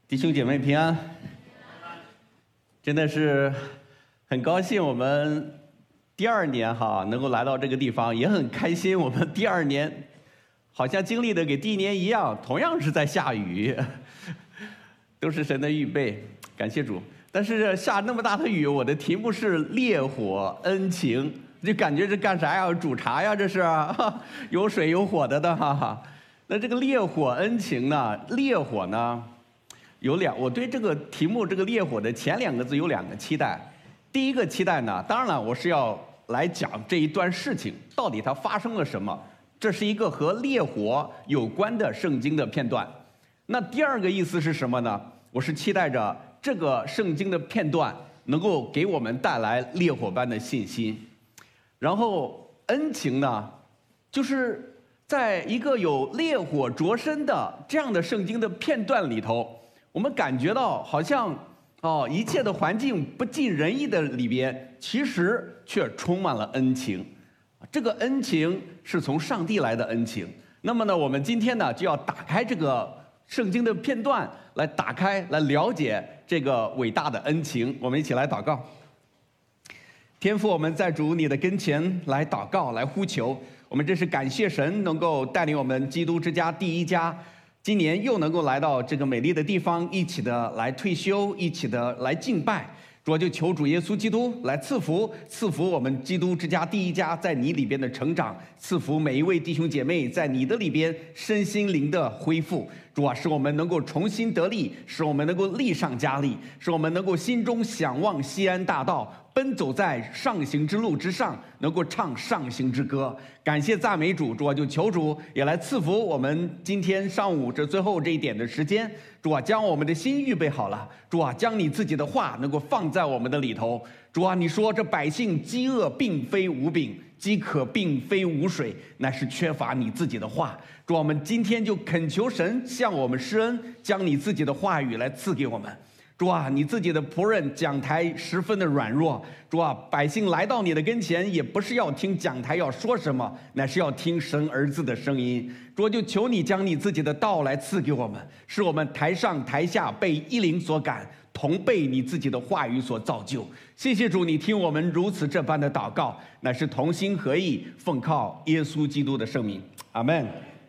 弟兄姐妹平安，真的是很高兴我们第二年能够来到这个地方，也很开心我们第二年好像经历的跟第一年一样，同样是在下雨，都是神的预备，感谢主。但是下那么大的雨，我的题目是烈火恩情，就感觉这干啥呀？煮茶呀？这是有水有火的哈。那这个烈火恩情呢？烈火呢？我对这个题目这个烈火的前两个字有两个期待。第一个期待呢，当然了，我是要来讲这一段事情到底它发生了什么。这是一个和烈火有关的圣经的片段。那第二个意思是什么呢？我是期待着这个圣经的片段能够给我们带来烈火般的信心。然后恩情呢，就是在一个有烈火灼身的这样的圣经的片段里头，我们感觉到好像一切的环境不尽人意的里边，其实却充满了恩情。这个恩情是从上帝来的恩情。那么呢，我们今天呢就要打开这个圣经的片段，来打开来了解这个伟大的恩情。我们一起来祷告。天父，我们在主你的跟前来祷告，来呼求。我们真是感谢神能够带领我们基督之家第一家，今年又能够来到这个美丽的地方，一起的来退休，一起的来敬拜。主，就求主耶稣基督来赐福我们基督之家第一家在你里边的成长，赐福每一位弟兄姐妹在你的里边身心灵的恢复。主啊，使我们能够重新得力，使我们能够力上加力，使我们能够心中想望西安大道，奔走在上行之路之上，能够唱上行之歌。感谢赞美主。主啊，就求主也来赐福我们今天上午这最后这一点的时间。主啊，将我们的心预备好了。主啊，将你自己的话能够放在我们的里头。主啊，你说这百姓饥饿并非无饼，饥渴并非无水，乃是缺乏你自己的话。主啊，我们今天就恳求神向我们施恩，将你自己的话语来赐给我们。主啊，你自己的仆人讲台十分的软弱。主啊，百姓来到你的跟前，也不是要听讲台要说什么，乃是要听神儿子的声音。主啊，就求你将你自己的道来赐给我们，使我们台上台下被一灵所感，同被你自己的话语所造就。谢谢主，你听我们如此这般的祷告，乃是同心合意，奉靠耶稣基督的圣名，阿们。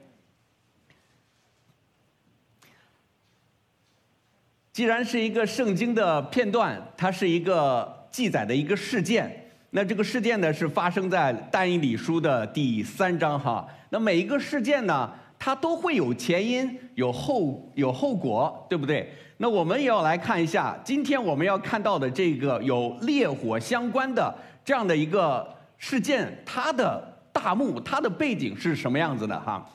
既然是一个圣经的片段，它是一个记载的一个事件，那这个事件呢是发生在但以理书的第3章哈。那每一个事件呢，它都会有前因有后果，对不对？那我们也要来看一下，今天我们要看到的这个有烈火相关的这样的一个事件，它的大幕，它的背景是什么样子的哈？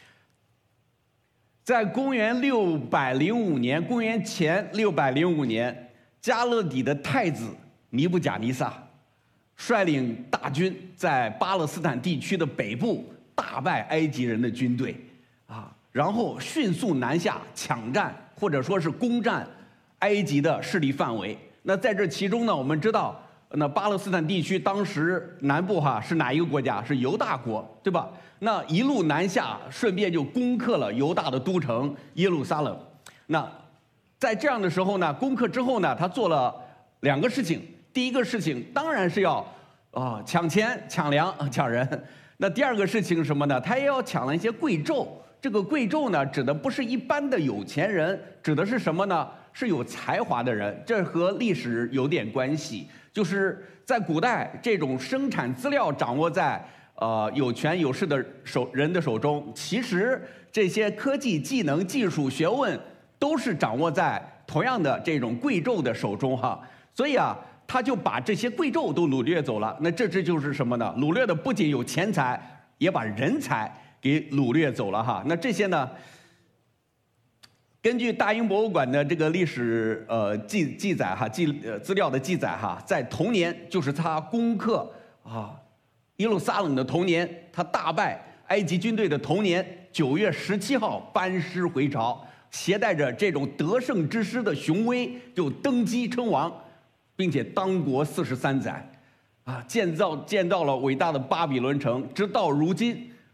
在公元605年，公元前605年，加勒底的太子尼布甲尼撒率领大军在巴勒斯坦地区的北部大败埃及人的军队然后迅速南下抢占或者说是攻占埃及的势力范围。那在这其中呢，我们知道那巴勒斯坦地区当时南部是哪一个国家？是犹大国，对吧？那一路南下，顺便就攻克了犹大的都城耶路撒冷。那在这样的时候呢，攻克之后呢，他做了2个事情。第一个事情当然是要抢钱、抢粮、抢人。那第二个事情是什么呢？他也要抢了一些贵胄。这个贵胄呢，指的不是一般的有钱人，指的是什么呢？是有才华的人。这和历史有点关系，就是在古代，这种生产资料掌握在有权有势的人的手中，其实这些科技、技能、技术、学问都是掌握在同样的这种贵胄的手中哈。所以他就把这些贵胄都掳掠走了。那这就是什么呢？掳掠的不仅有钱财，也把人才给掳掠走了哈。那这些呢，根据大英博物馆的这个历史记载资料的记载在同年，就是他攻克耶路撒冷的同年，他大败埃及军队的同年9月17号班师回朝，携带着这种得胜之师的雄威，就登基称王，并且当国43载，建造了伟大的巴比伦城，直到如今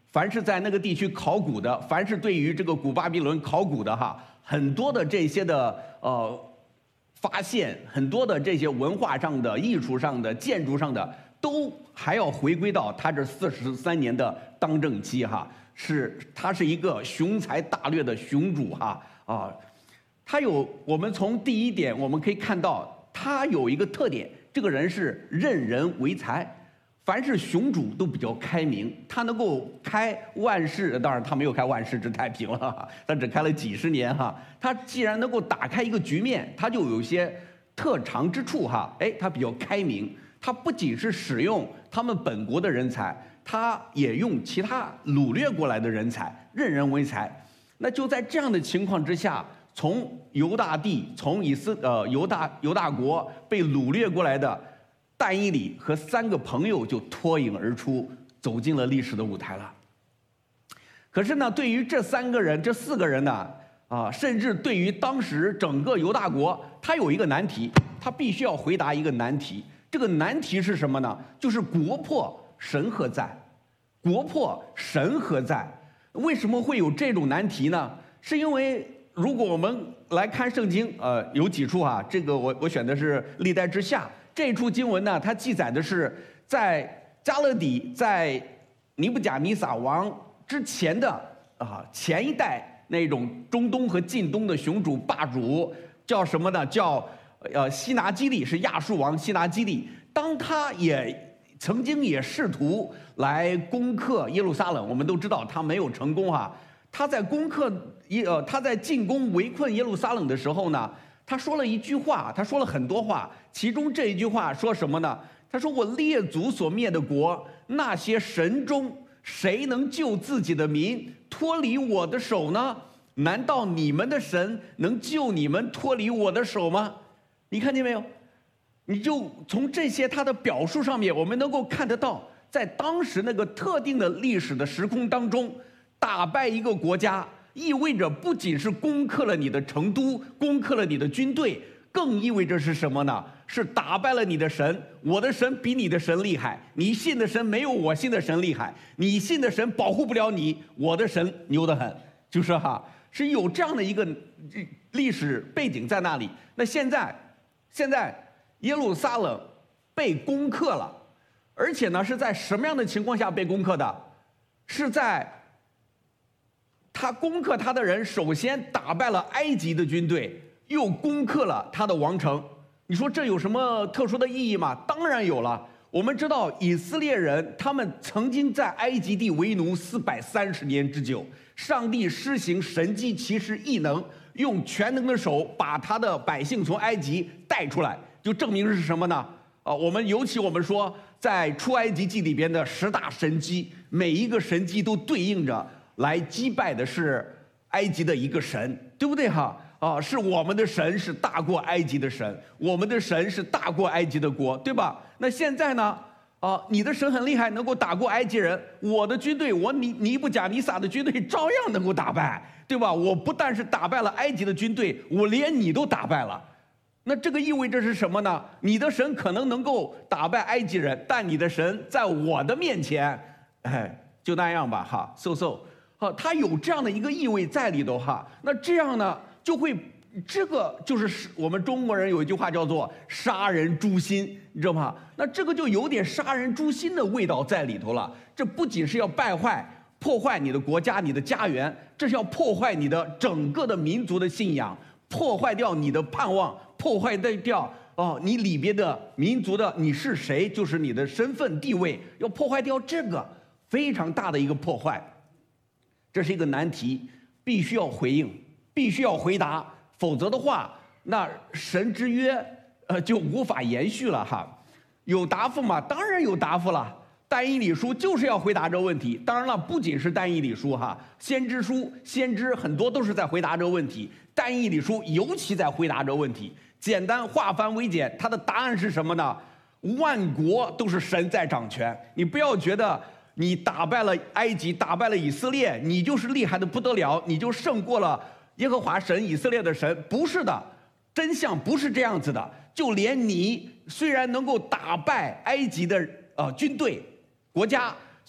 凡是在那个地区考古的，凡是对于这个古巴比伦考古的哈，很多的这些的发现，很多的这些文化上的、艺术上的、建筑上的，都还要回归到他这43年的当政期哈。他是一个雄才大略的雄主哈啊。我们从第一点我们可以看到，他有一个特点，这个人是任人唯才。凡是雄主都比较开明，他能够开万世，当然他没有开万世之太平了，他只开了几十年哈。他既然能够打开一个局面，他就有一些特长之处哈。他比较开明，他不仅是使用他们本国的人才，他也用其他掳掠过来的人才，任人唯才。那就在这样的情况之下，从犹大地，从犹大国被掳掠过来的但以理和3个朋友就脱颖而出，走进了历史的舞台了。可是呢，对于这4个人呢，甚至对于当时整个犹大国，他有一个难题，他必须要回答一个难题。这个难题是什么呢？就是国破神何在？国破神何在？为什么会有这种难题呢？是因为如果我们来看圣经，有几处哈，这个我选的是历代之下。这一处经文呢，它记载的是在加勒底，在尼布甲尼撒王之前的前一代那种中东和近东的雄主霸主，叫什么呢？叫西拿基利，是亚述王西拿基利。当他也曾经也试图来攻克耶路撒冷，我们都知道他没有成功哈。他在进攻围困耶路撒冷的时候呢，他说了一句话，他说了很多话，其中这一句话说什么呢？他说：“我列祖所灭的国，那些神中谁能救自己的民脱离我的手呢？难道你们的神能救你们脱离我的手吗？”你看见没有？你就从这些他的表述上面，我们能够看得到，在当时那个特定的历史的时空当中，打败一个国家，意味着不仅是攻克了你的成都，攻克了你的军队，更意味着是什么呢？是打败了你的神。我的神比你的神厉害，你信的神没有我信的神厉害，你信的神保护不了你，我的神牛得很。就是是有这样的一个历史背景在那里。那现在耶路撒冷被攻克了，而且呢是在什么样的情况下被攻克的？是在他攻克他的人首先打败了埃及的军队，又攻克了他的王城。你说这有什么特殊的意义吗？当然有了。我们知道以色列人他们曾经在埃及地为奴430年之久，上帝施行神迹奇事异能，用全能的手把他的百姓从埃及带出来，就证明是什么呢？我们说在出埃及记里边的10大神迹，每一个神迹都对应着来击败的是埃及的一个神，对不对是我们的神是大过埃及的神，我们的神是大过埃及的国，对吧？那现在呢？你的神很厉害，能够打过埃及人，我的军队，尼布甲尼撒的军队照样能够打败，对吧？我不但是打败了埃及的军队，我连你都打败了。那这个意味着是什么呢？你的神可能够打败埃及人，但你的神在我的面前，就那样吧他有这样的一个意味在里头那这样呢，就会这个就是我们中国人有一句话叫做杀人诛心，你知道吗？那这个就有点杀人诛心的味道在里头了。这不仅是要破坏你的国家、你的家园，这是要破坏你的整个的民族的信仰，破坏掉你的盼望，破坏掉你里边的民族的你是谁，就是你的身份地位，要破坏掉这个非常大的一个破坏。这是一个难题，必须要回应，必须要回答，否则的话，那神之约就无法延续了有答复吗？当然有答复了。但以理书就是要回答这个问题。当然了，不仅是但以理书先知书，先知很多都是在回答这个问题。但以理书尤其在回答这个问题。简单化繁为简，它的答案是什么呢？万国都是神在掌权。你不要觉得你打败了埃及，打败了以色列，你就是厉害的不得了，你就胜过了耶和华神，以色列的神。不是的，真相不是这样子的。就连你虽然能够打败埃及的军队国家，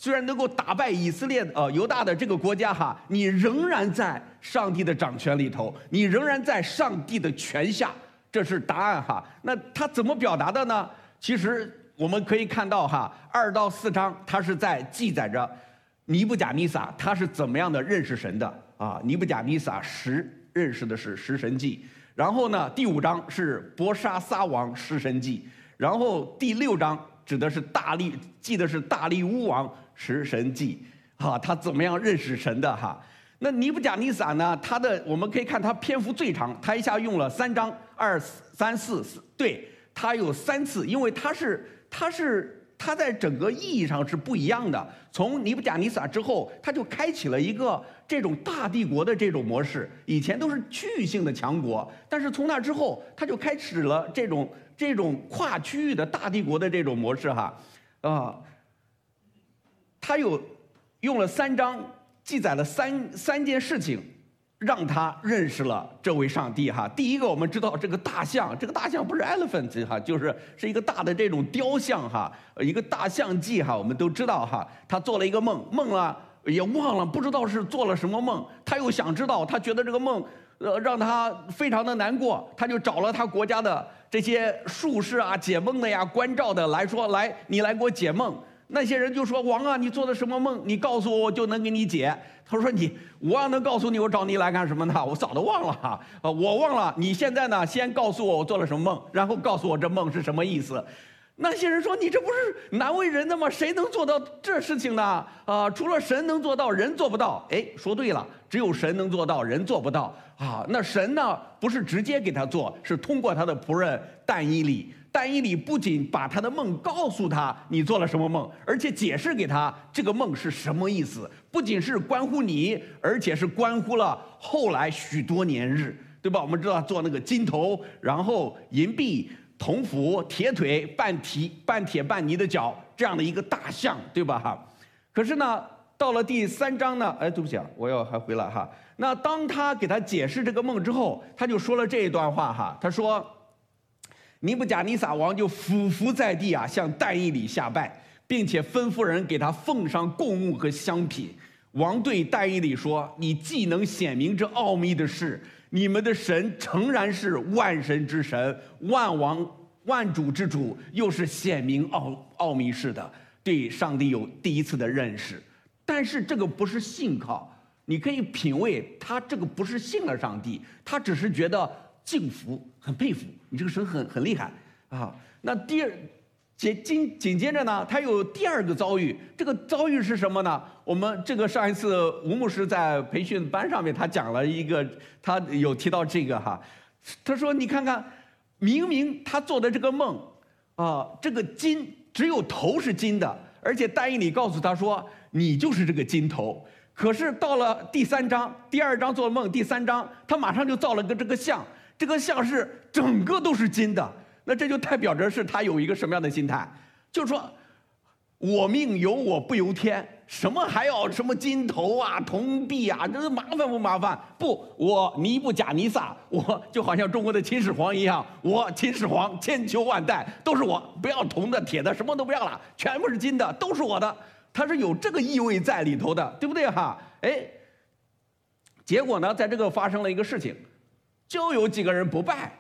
虽然能够打败以色列犹大的这个国家哈，你仍然在上帝的掌权里头，你仍然在上帝的权下，这是答案哈。那他怎么表达的呢？其实我们可以看到哈，2到4章，他是在记载着尼布甲尼撒他是怎么样的认识神的啊。尼布甲尼撒认识的是十神记，然后呢，第5章是伯沙撒王十神记，然后第6章指的是记的是大利乌王十神记，哈，他怎么样认识神的哈？那尼布甲尼撒呢？我们可以看他篇幅最长，他一下用了3章2、3、4，对，他有3次，因为他在整个意义上是不一样的。从尼布甲尼撒之后，他就开启了一个这种大帝国的这种模式，以前都是区域性的强国，但是从那之后，他就开始了这种跨区域的大帝国的这种模式哈，他用了3章记载了三件事情，让他认识了这位上帝哈。第一个，我们知道这个大象不是 elephant 哈，是一个大的这种雕像哈，一个大象记哈，我们都知道哈。他做了一个梦了也忘了，不知道是做了什么梦，他又想知道，他觉得这个梦让他非常的难过，他就找了他国家的这些术士啊、解梦的呀、关照的来说，你来给我解梦。那些人就说：“王啊，你做的什么梦？你告诉我，我就能给你解。”他说：“我要能告诉你，我找你来干什么呢？我早都忘了哈，我忘了。你现在呢，先告诉我做了什么梦，然后告诉我这梦是什么意思。”那些人说：“你这不是难为人的吗？谁能做到这事情呢？除了神能做到，人做不到。”哎，说对了，只有神能做到，人做不到啊。那神呢，不是直接给他做，是通过他的仆人但以理。但以理不仅把他的梦告诉他你做了什么梦，而且解释给他这个梦是什么意思，不仅是关乎你，而且是关乎了后来许多年日，对吧？我们知道做那个金头，然后银臂、铜斧、铁腿、半铁半泥的脚，这样的一个大象，对吧？哈，可是呢，到了第3章呢，哎，对不起啊，我要还回来哈。那当他给他解释这个梦之后，他就说了这一段话哈，他说：“尼布甲尼撒王就俯伏在地啊，向但以理下拜，并且吩咐人给他奉上供物和香品。王对但以理说：你既能显明这奥秘的事，你们的神诚然是万神之神，万王万主之主，又是显明奥秘事的，对上帝有第一次的认识。但是这个不是信靠，你可以品味他这个不是信了上帝，他只是觉得敬服，很佩服你这个神很厉害啊。那紧接着呢，他有第2个遭遇，这个遭遇是什么呢？我们这个上一次吴牧师在培训班上面他讲了一个，他有提到这个哈，他说你看看，明明他做的这个梦啊，这个金只有头是金的，而且但以理告诉他说你就是这个金头。可是到了第3章，第2章做了梦，第3章他马上就造了个这个像，这个像是整个都是金的。那这就代表着是他有一个什么样的心态？就是说，我命由我不由天，什么还要什么金头啊、铜币啊，这麻烦不麻烦？不，我尼布甲尼撒，我就好像中国的秦始皇一样，我秦始皇千秋万代都是我，不要铜的、铁的，什么都不要了，全部是金的，都是我的。他是有这个意味在里头的，对不对哈？哎，结果呢，在这个发生了一个事情，就有几个人不拜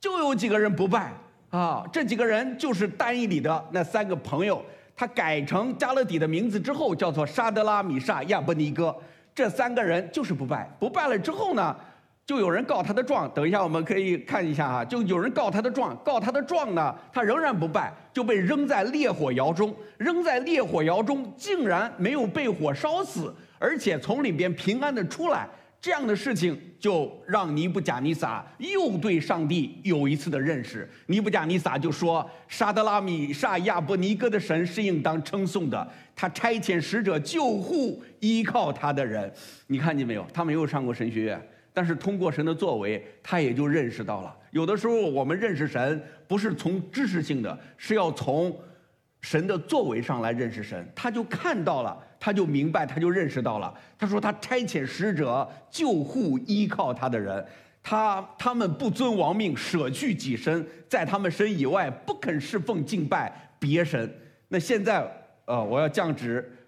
啊！这几个人就是但以理的那3个朋友，他改成加勒底的名字之后，叫做沙德拉、米煞、亚伯尼哥。这3个人就是不拜了之后呢，就有人告他的状。等一下我们可以看一下哈，就有人告他的状呢，他仍然不拜，就被扔在烈火窑中。竟然没有被火烧死，而且从里边平安的出来。这样的事情就让尼布甲尼撒又对上帝有一次的认识。尼布甲尼撒就说：沙德拉、米煞、亚伯尼哥的神是应当称颂的，他差遣使者救护依靠他的人。你看见没有？他没有上过神学院，但是通过神的作为，他也就认识到了。有的时候我们认识神不是从知识性的，是要从神的作为上来认识神。他就看到了，他就明白，他就认识到了。他说他差遣使者救护依靠他的人，他们不遵王命，舍去己身，在他们神以外不肯侍奉敬拜别神。那现在我要降旨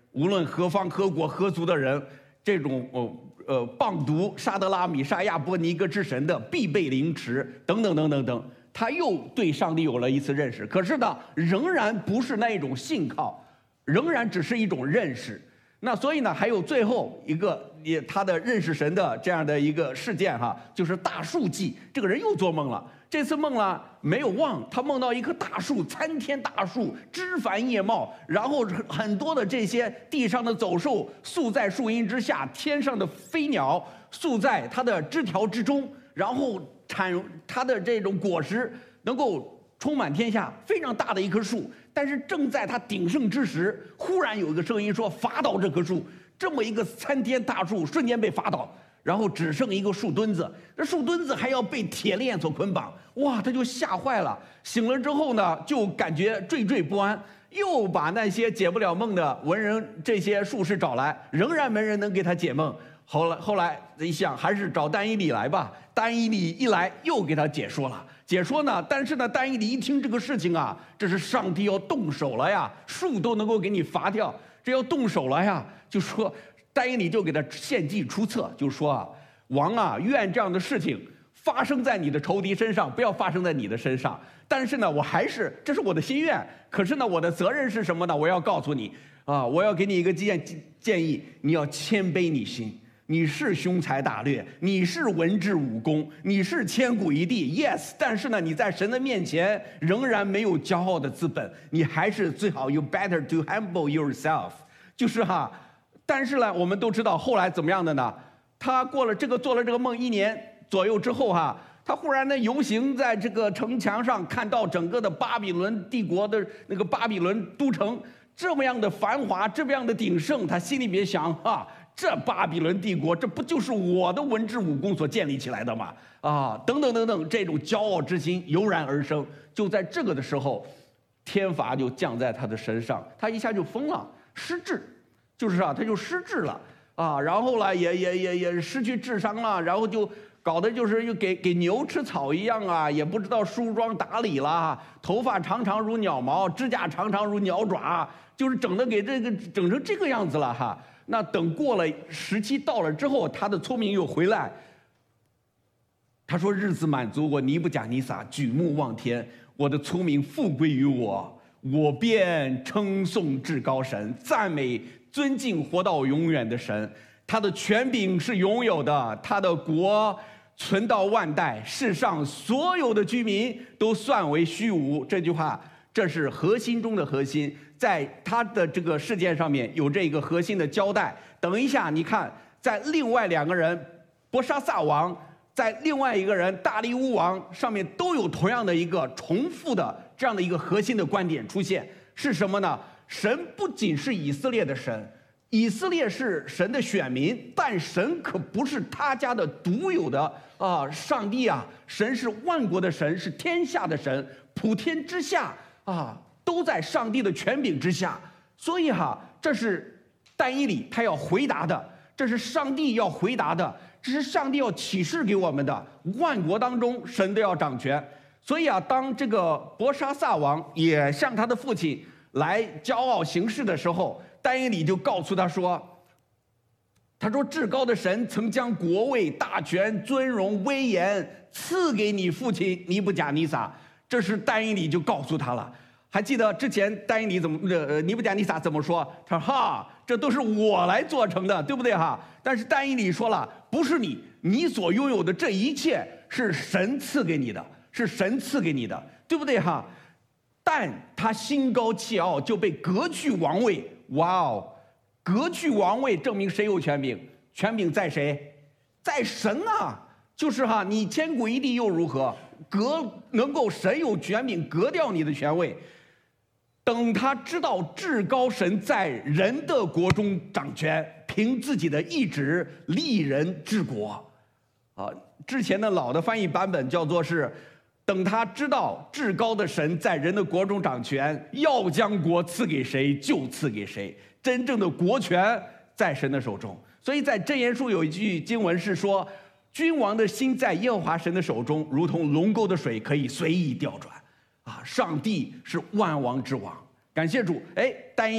无论何方何国何族的人，这种谤读沙德拉米沙亚波尼哥之神的必被凌迟，等等等等等。他又对上帝有了一次认识，可是呢，仍然不是那一种信靠，仍然只是一种认识。那所以呢，还有最后一个他的认识神的这样的一个事件哈，就是大树记。这个人又做梦了，这次梦了没有忘，他梦到一棵大树，参天大树，枝繁叶茂，然后很多的这些地上的走兽宿在树荫之下，天上的飞鸟宿在它的枝条之中，然后它的这种果实能够充满天下，非常大的一棵树。但是正在它鼎盛之时，忽然有一个声音说：“伐倒这棵树！”这么一个参天大树瞬间被伐倒，然后只剩一个树墩子。这树墩子还要被铁链所捆绑，哇，他就吓坏了。醒了之后呢，就感觉惴惴不安，又把那些解不了梦的文人这些术士找来，仍然没人能给他解梦。后来一想，还是找但以理来吧。但以理一来，又给他解说了。解说呢，但是呢，但以理一听这个事情啊，这是上帝要动手了呀，树都能够给你伐掉，这要动手了呀。就说但以理就给他献计出策，就说啊，王啊，愿这样的事情发生在你的仇敌身上，不要发生在你的身上。但是呢，这是我的心愿。可是呢，我的责任是什么呢？我要告诉你啊，我要给你一个建议，你要谦卑你心。你是雄才大略，你是文治武功，你是千古一帝 ，yes。但是呢，你在神的面前仍然没有骄傲的资本，你还是最好 you better to humble yourself。就是哈，但是呢，我们都知道后来怎么样的呢？他做了这个梦1年左右之后哈，他忽然呢游行在这个城墙上，看到整个的巴比伦帝国的那个巴比伦都城这么样的繁华，这么样的鼎盛，他心里面想啊。这巴比伦帝国，这不就是我的文治武功所建立起来的吗？啊，等等等等，这种骄傲之心油然而生。就在这个的时候，天罚就降在他的身上，他一下就疯了，失智，就是啊，他就失智了啊，然后呢，也失去智商了，然后就搞得就是又给牛吃草一样啊，也不知道梳妆打理了，头发长长如鸟毛，指甲长长如鸟爪，就是整成这个样子了哈。那等过了时期到了之后，他的聪明又回来。他说：“日子满足，我尼布甲尼撒举目望天，我的聪明复归于我，我便称颂至高神，赞美尊敬活到永远的神。他的权柄是永有的，他的国存到万代，世上所有的居民都算为虚无。”这句话，这是核心中的核心。在他的这个事件上面有这个核心的交代。等一下，你看，在另外2个人，伯沙撒王，在另外一个人大利乌王上面都有同样的一个重复的这样的一个核心的观点出现，是什么呢？神不仅是以色列的神，以色列是神的选民，但神可不是他家的独有的上帝啊！神是万国的神，是天下的神，普天之下啊。都在上帝的权柄之下，所以这是但以理他要回答的，这是上帝要回答的，这是上帝要启示给我们的。万国当中，神都要掌权。所以当这个伯沙撒王也向他的父亲来骄傲行事的时候，但以理就告诉他说：“至高的神曾将国位、大权、尊荣、威严赐给你父亲尼布甲尼撒。”这是但以理就告诉他了。还记得之前但以理尼布甲尼撒怎么说？他说：“这都是我来做成的，对不对哈？”但是但以理说了，不是你所拥有的这一切是神赐给你的，是神赐给你的，对不对哈？但他心高气傲，就被革去王位。哇哦，革去王位证明谁有权柄？权柄在谁？在神啊！就是你千古一帝又如何？能够神有权柄革掉你的权位。等他知道至高神在人的国中掌权，凭自己的意志立人治国。之前的老的翻译版本叫做是，等他知道至高的神在人的国中掌权，要将国赐给谁就赐给谁，真正的国权在神的手中。所以在箴言书有一句经文是说，君王的心在耶和华神的手中，如同龙沟的水，可以随意调转。上帝是万王之王，感谢主。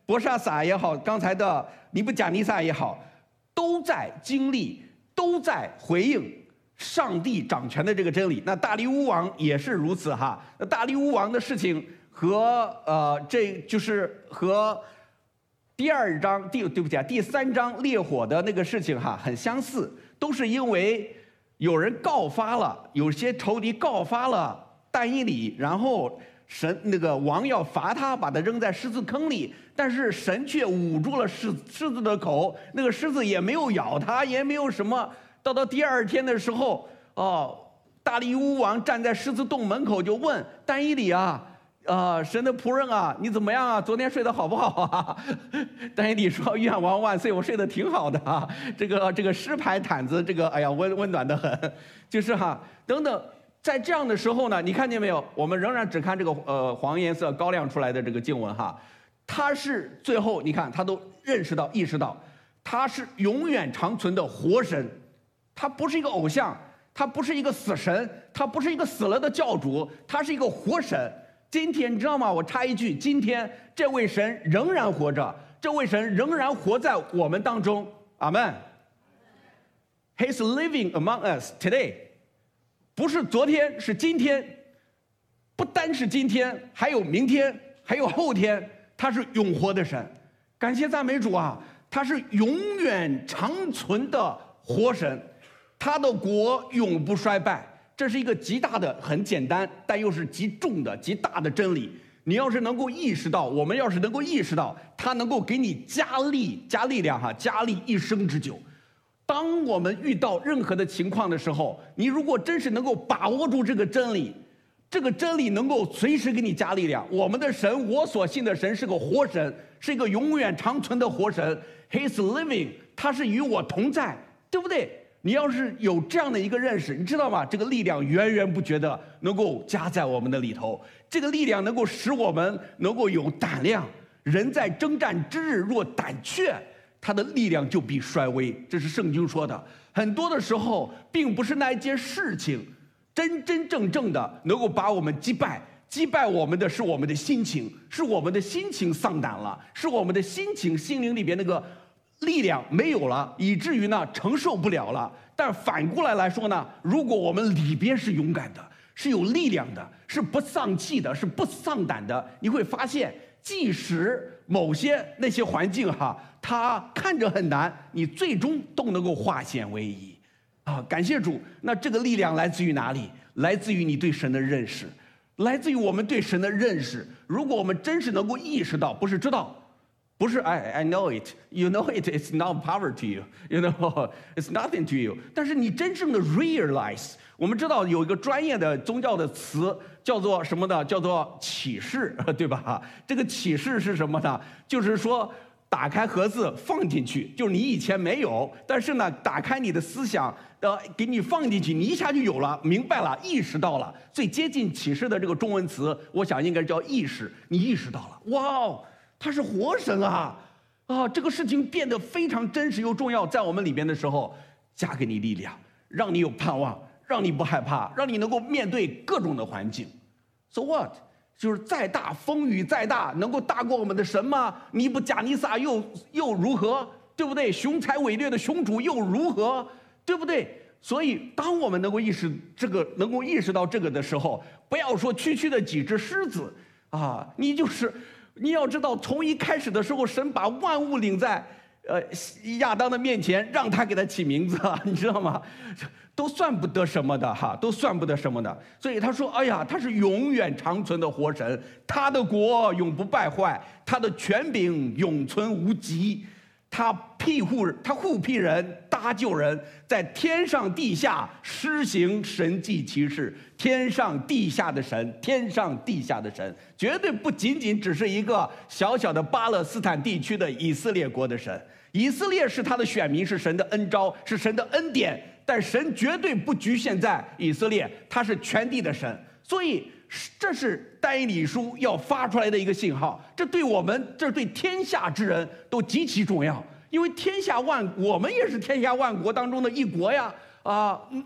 伯沙撒也好，刚才的尼布甲尼撒也好，都在经历，都在回应上帝掌权的这个真理。那大利乌王也是如此哈。那大利乌王的事情和这就是和第三章烈火的那个事情哈很相似，都是因为有人告发了，有些仇敌告发了但以理，然后那个王要罚他，把他扔在狮子坑里，但是神却捂住了狮子的口，那个狮子也没有咬他，也没有什么。到第二天的时候，大利乌王站在狮子洞门口就问但以理啊，神的仆人啊，你怎么样啊？昨天睡得好不好啊？但以理说：愿王万岁，我睡得挺好的啊。这个狮牌毯子，哎呀，温暖得很，就是等等。在这样的时候呢，你看见没有？我们仍然只看这个黄颜色高亮出来的这个经文哈，他是最后你看他都意识到，他是永远长存的活神，他不是一个偶像，他不是一个死神，他不是一个死了的教主，他是一个活神。今天你知道吗？我插一句，今天这位神仍然活着，这位神仍然活在我们当中。阿们。He's living among us today。不是昨天，是今天，不单是今天，还有明天，还有后天，他是永活的神。感谢赞美主啊！他是永远长存的活神，他的国永不衰败。这是一个极大的、很简单，但又是极重的、极大的真理。你要是能够意识到，我们要是能够意识到，他能够给你加力量加力一生之久。当我们遇到任何的情况的时候，你如果真是能够把握住这个真理，这个真理能够随时给你加力量。我们的神，我所信的神是个活神，是一个永远长存的活神。He's living， 他是与我同在，对不对？你要是有这样的一个认识，你知道吗？这个力量源源不绝的能够加在我们的里头，这个力量能够使我们能够有胆量。人在征战之日若胆怯，他的力量就必衰微，这是圣经说的。很多的时候，并不是那一件事情真正的能够把我们击败我们的是我们的心情，是我们的心情丧胆了，是我们的心灵里边那个力量没有了，以至于呢承受不了了。但反过来说呢，如果我们里边是勇敢的，是有力量的，是不丧气的，是不丧胆的，你会发现，即使某些那些环境它看着很难，你最终都能够化险为夷啊！感谢主。那这个力量来自于哪里？来自于你对神的认识，来自于我们对神的认识。如果我们真是能够意识到，不是知道，不是 I know it, you know it, it's not power to you, you know, it's nothing to you。但是你真正的 realize， 我们知道有一个专业的宗教的词叫做什么呢？叫做启示，对吧？这个启示是什么呢？就是说，打开盒子放进去，就是你以前没有，但是呢，打开你的思想，给你放进去，你一下就有了，明白了，意识到了。最接近启示的这个中文词，我想应该叫意识。你意识到了，哇哦，他是活神啊！这个事情变得非常真实又重要，在我们里边的时候，加给你力量，让你有盼望，让你不害怕，让你能够面对各种的环境。So what？就是再大风雨再大，能够大过我们的神吗？尼布甲尼撒又如何？对不对？雄才伟略的雄主又如何？对不对？所以，当我们能够意识到这个的时候，不要说区的几只狮子啊，你要知道，从一开始的时候，神把万物领在亚当的面前，让他给他起名字，你知道吗？都算不得什么的都算不得什么的。所以他说：“哎呀，他是永远长存的活神，他的国永不败坏，他的权柄永存无极。他护庇人，搭救人，在天上地下施行神迹奇事。天上地下的神，绝对不仅仅只是一个小小的巴勒斯坦地区的以色列国的神。以色列是他的选民，是神的恩召，是神的恩典。”但神绝对不局限在以色列，他是全地的神，所以这是但以理书要发出来的一个信号。这对天下之人都极其重要，因为我们也是天下万国当中的一国呀！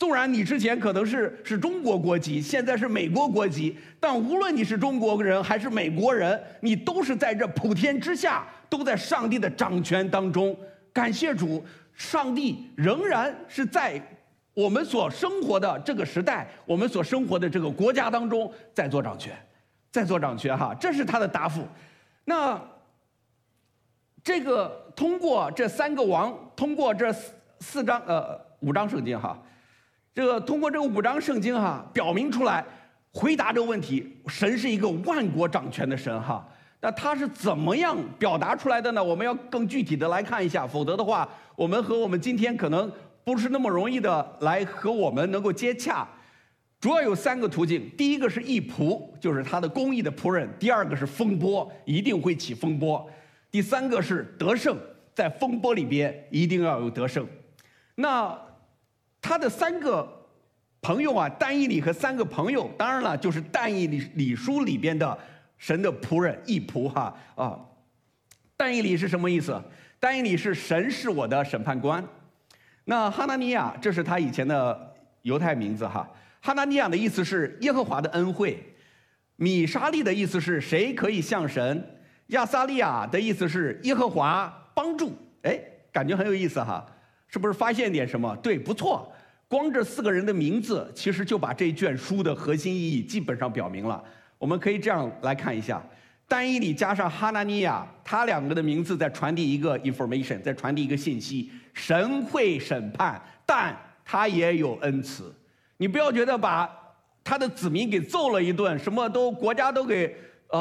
纵然你之前可能是中国国籍，现在是美国国籍，但无论你是中国人还是美国人，你都是在这普天之下，都在上帝的掌权当中。感谢主，上帝仍然是在我们所生活的这个时代，我们所生活的这个国家当中在做掌权，在做掌权哈，这是他的答复。那这个通过这3个王，通过这5章圣经哈。这个通过这5章圣经哈，表明出来，回答这个问题，神是一个万国掌权的神哈。那他是怎么样表达出来的呢？我们要更具体的来看一下，否则的话，我们和我们今天可能不是那么容易的来和我们能够接洽。主要有3个途径，第一个是义仆，就是他的公义的仆人；第2个是风波，一定会起风波；第3个是得胜，在风波里边一定要有得胜。那他的3个朋友啊，但以理和3个朋友，当然了，就是但以理书里边的神的仆人义仆哈啊。但以理是什么意思？但以理是神是我的审判官。那哈拿尼亚，这是他以前的犹太名字哈。哈拿尼亚的意思是耶和华的恩惠，米沙利的意思是谁可以像神，亚撒利亚的意思是耶和华帮助。哎，感觉很有意思哈。是不是发现点什么？对，不错。光这4个人的名字，其实就把这一卷书的核心意义基本上表明了。我们可以这样来看一下：但以理加上哈拿尼亚，他2个的名字在传递一个 information， 在传递一个信息：神会审判，但他也有恩慈。你不要觉得把他的子民给揍了一顿，什么都国家都给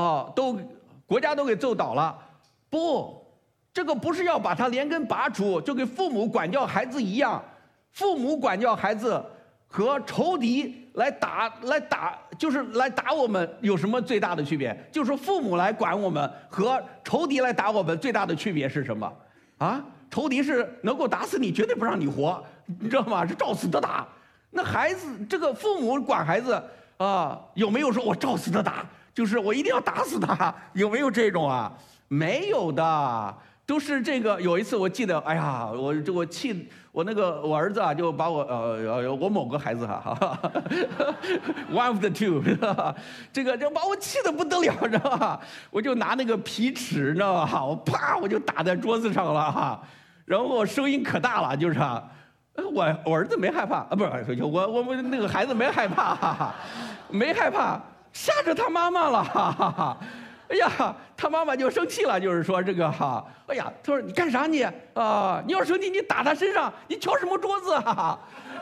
揍倒了，不。这个不是要把他连根拔除，就跟父母管教孩子一样，父母管教孩子和仇敌来打，就是来打我们有什么最大的区别？就是父母来管我们和仇敌来打我们最大的区别是什么？啊，仇敌是能够打死你，绝对不让你活，你知道吗？是照死的打。那孩子，这个父母管孩子啊，有没有说我照死的打？就是我一定要打死他？有没有这种啊？没有的。都是这个。有一次我记得，哎呀，我气我儿子啊，就把我某个孩子哈，one of the two， 这个就把我气得不得了，知道吧？我就拿那个皮尺，你知道吧？我啪我就打在桌子上了哈，然后声音可大了，就是我儿子没害怕啊，不是我那个孩子没害怕，没害怕，吓着他妈妈了，哈哈哈。哎呀，他妈妈就生气了，就是说这个哈，哎呀，他说你干啥你啊？你要生气你打他身上，你敲什么桌子啊？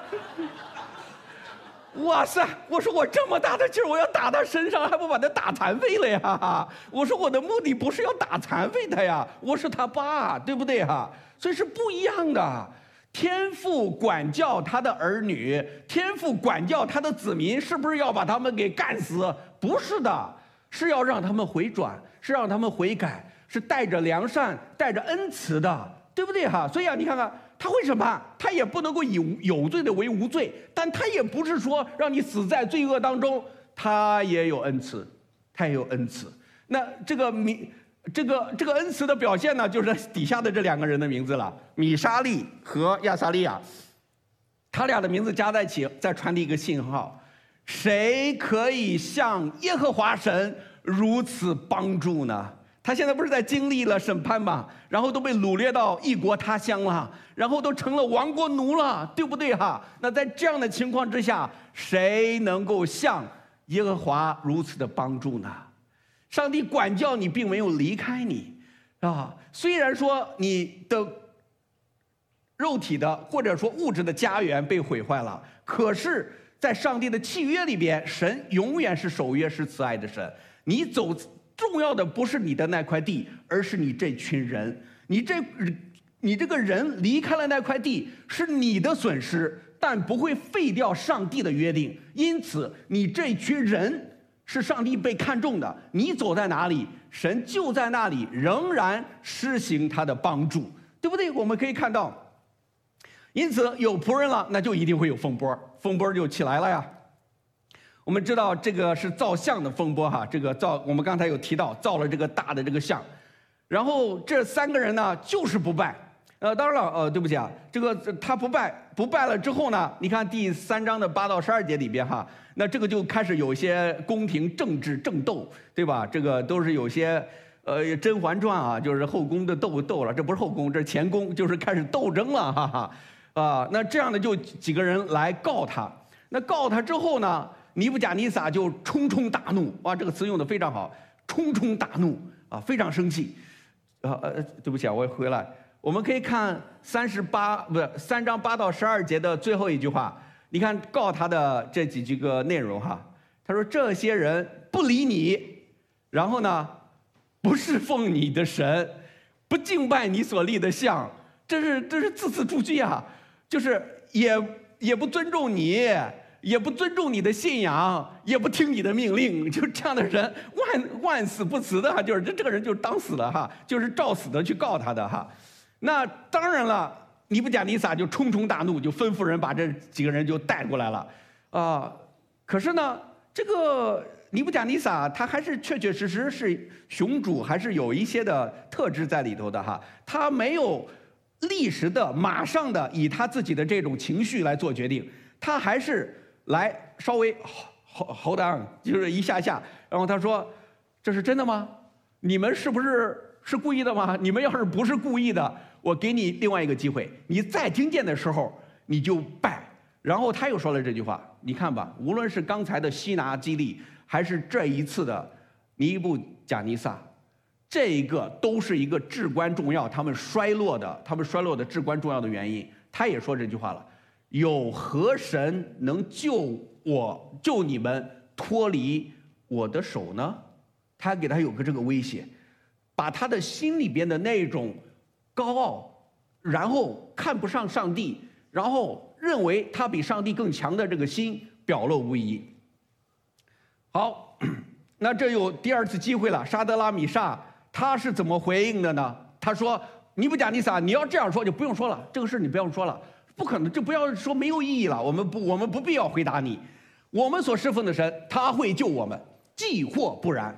哇塞！我说我这么大的劲儿，我要打他身上，还不把他打残废了呀？我说我的目的不是要打残废他呀，我是他爸，对不对哈？所以是不一样的。天父管教他的儿女，天父管教他的子民，是不是要把他们给干死？不是的。是要让他们回转，是让他们悔改，是带着良善、带着恩慈的，对不对哈？所以啊，你看看他会审判，他也不能够以有罪的为无罪，但他也不是说让你死在罪恶当中，他也有恩慈，他也有恩慈。那这个恩慈的表现呢，就是底下的这2个人的名字了，米沙利和亚撒利亚，他俩的名字加在一起，再传递一个信号。谁可以像耶和华神如此帮助呢？他现在不是在经历了审判吗？然后都被掳掠到异国他乡了，然后都成了亡国奴了，对不对哈？那在这样的情况之下，谁能够像耶和华如此的帮助呢？上帝管教你，并没有离开你啊。虽然说你的肉体的或者说物质的家园被毁坏了，可是在上帝的契约里边，神永远是守约是慈爱的神。你重要的不是你的那块地，而是你这群人。你这个人离开了那块地，是你的损失，但不会废掉上帝的约定。因此，你这群人是上帝被看重的。你走在哪里，神就在那里，仍然施行他的帮助，对不对？我们可以看到。因此有仆人了，那就一定会有风波，风波就起来了呀。我们知道这个是造像的风波哈，我们刚才有提到造了这个大的这个像，然后这3个人呢就是不拜， 当然了，对不起啊，这个他不拜了之后呢，你看第3章的8到12节里边哈，那这个就开始有一些宫廷政治争斗，对吧？这个都是有些《甄嬛传》啊，就是后宫的斗了，这不是后宫，这是前宫，就是开始斗争了，哈哈那这样的就几个人来告他，那告他之后呢，尼布甲尼撒就冲冲大怒，哇，这个词用的非常好，冲冲大怒啊，非常生气，对不起啊，我回来。我们可以看3章8到12节的最后一句话，你看告他的这几个内容哈。他说这些人不理你，然后呢，不侍奉你的神，不敬拜你所立的像，这是字字珠玑啊，就是也不尊重你，也不尊重你的信仰，也不听你的命令，就这样的人万死不辞的哈，就是这个人就是当死了哈，就是照死的去告他的哈。那当然了，尼布甲尼撒就冲冲大怒，就吩咐人把这几个人就带过来了可是呢，这个尼布甲尼撒他还是确确实实是雄主，还是有一些的特质在里头的哈。他没有立时的、马上的以他自己的这种情绪来做决定，他还是来稍微hold on，就是一下，然后他说：“这是真的吗？你们是不是故意的吗？你们要是不是故意的，我给你另外一个机会，你再听见的时候你就拜。”然后他又说了这句话，你看吧，无论是刚才的西拿基利，还是这一次的尼布甲尼撒，这一个都是一个至关重要，他们衰落的至关重要的原因。他也说这句话了：有何神能救你们脱离我的手呢？他给他有个这个威胁，把他的心里边的那种高傲，然后看不上上帝，然后认为他比上帝更强的这个心表露无遗。好，那这有第二次机会了。沙德拉米煞他是怎么回应的呢？他说：“尼布甲尼撒，你要这样说就不用说了，这个事你不要说了，不可能，就不要说，没有意义了。我们不必要回答你。我们所侍奉的神，他会救我们，既或不然，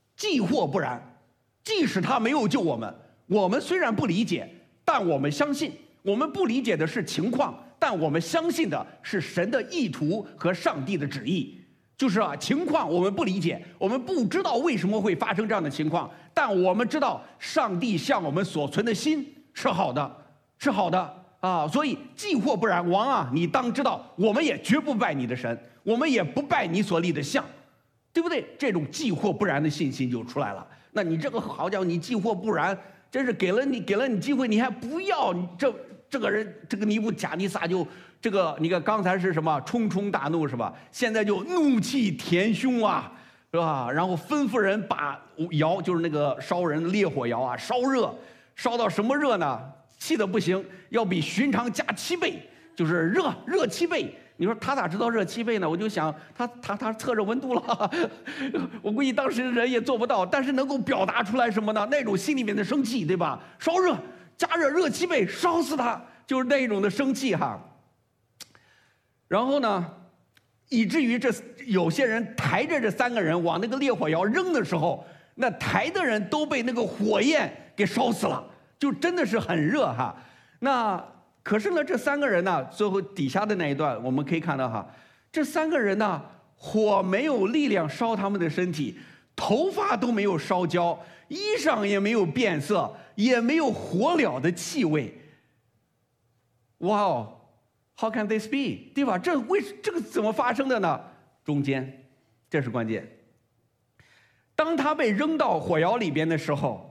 即使他没有救我们，我们虽然不理解，但我们相信。我们不理解的是情况，但我们相信的是神的意图和上帝的旨意。就是情况我们不理解，我们不知道为什么会发生这样的情况，但我们知道上帝向我们所存的心是好的啊！所以既或不然，王啊，你当知道，我们也绝不拜你的神，我们也不拜你所立的像，对不对？这种既或不然的信心就出来了。那你这个好家伙，你既或不然，真是给了你机会，你还不要，这个人，这个尼布甲尼撒就这个，你看刚才是什么冲冲大怒是吧？现在就怒气填胸啊，是吧？然后吩咐人把窑，就是那个烧人烈火窑啊，烧热，烧到什么热呢？气得不行，要比寻常加7倍，就是热7倍。你说他咋知道热7倍呢？我就想他测着温度了，我估计当时人也做不到，但是能够表达出来什么呢？那种心里面的生气，对吧？烧热加热7倍，烧死他，就是那种的生气哈。然后呢，以至于这有些人抬着这3个人往那个烈火窑扔的时候，那抬的人都被那个火焰给烧死了，就真的是很热哈。那可是呢，这3个人呢，最后底下的那一段我们可以看到哈，这3个人呢，火没有力量烧他们的身体，头发都没有烧焦，衣裳也没有变色，也没有火燎的气味。哇哦！ How can this be？ 对吧？这个怎么发生的呢？中间，这是关键。当他被扔到火窑里边的时候，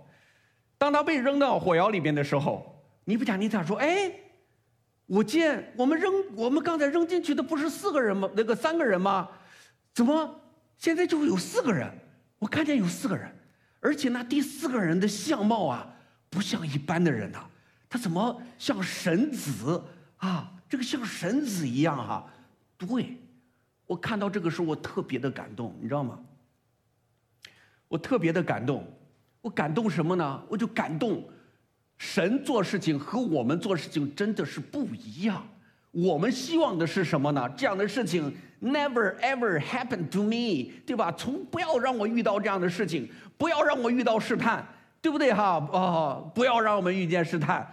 尼布甲尼撒说：“哎，我们刚才扔进去的不是4个人吗？那个3个人吗？怎么现在就有4个人？我看见有4个人，而且那第4个人的相貌啊，不像一般的人呐，他怎么像神子啊？” 这个像神子一样哈，对，我看到这个时候我特别的感动，你知道吗？我特别的感动，我感动什么呢？我就感动，神做事情和我们做事情真的是不一样。我们希望的是什么呢？这样的事情 never ever happen to me， 对吧？不要让我遇到这样的事情，不要让我遇到试探，对不对哈？不要让我们遇见试探。